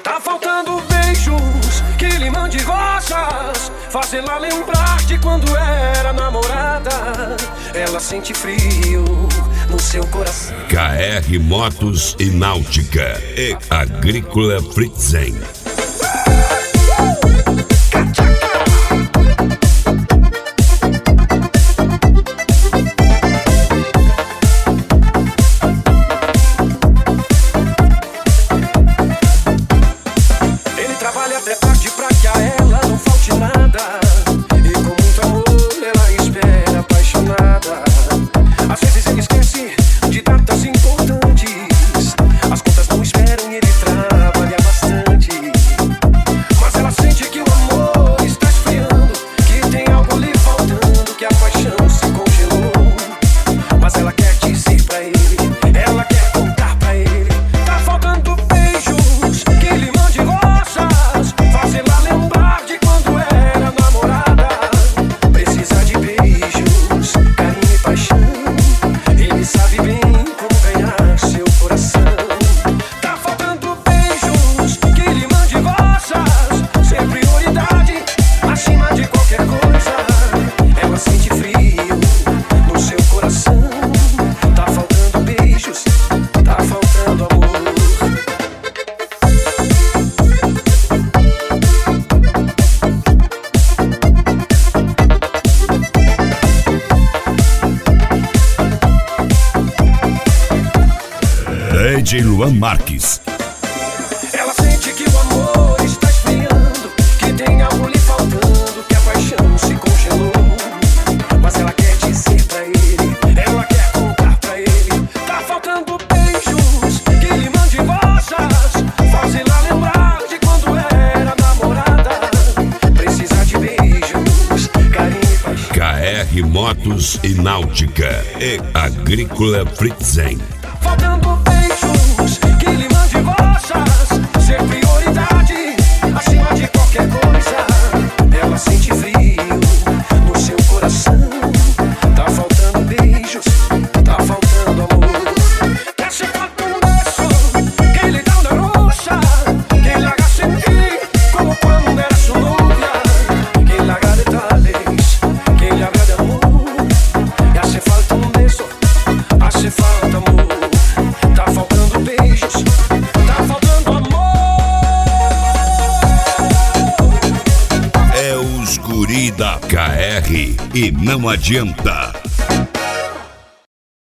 Tá faltando beijos que lhe mande rosas, fazê-la lembrar de quando era namorada. Ela sente frio no seu coração. KR Motos e Náutica e Agrícola Fritzen. Trabalha até tarde pra que a ela não falte nada, e com muito amor ela espera apaixonada. Às vezes ele esquece de datas importantes, as contas não esperam e ele trabalha bastante. Mas ela sente que o amor está esfriando, que tem algo lhe faltando, que a paixão se congelou. Mas ela quer dizer pra ele, ela quer contar pra ele. Tá faltando beijos que ele mande rosas, fazê-la lembrar de quando era namorada. Precisa de beijos, carinho e paixão. Ele sabe bem como ganhar seu coração. Tá faltando beijos que ele mande rosas, ser prioridade acima de qualquer coisa. Ela sente frio no seu coração. Tá faltando beijos, tá faltando amor. DJ Luan Marques. Ela sente que o amor está esfriando, que tem algo lhe faltando, que a paixão se congelou. Mas ela quer dizer pra ele, ela quer contar pra ele. Tá faltando beijos que ele mande rosas, fazê-la lembrar de quando era namorada. Precisa de beijos, carinho e paixão. KR Motos e Náutica e Agrícola Fritzen. Faltando beijos que lhe mande rosas, ser prioridade acima de qualquer coisa. Ela sente frio no seu coração. Tá faltando beijos, tá faltando amor. Quer ser feito um beso que lhe dá uma rocha, que lhe haga sentir como quando era sua novia, que lhe haga detalles, que lhe haga de amor. E hace falta um beso, hace falta amor. Tá faltando beijos, tá faltando amor. É os guri da KR e não adianta.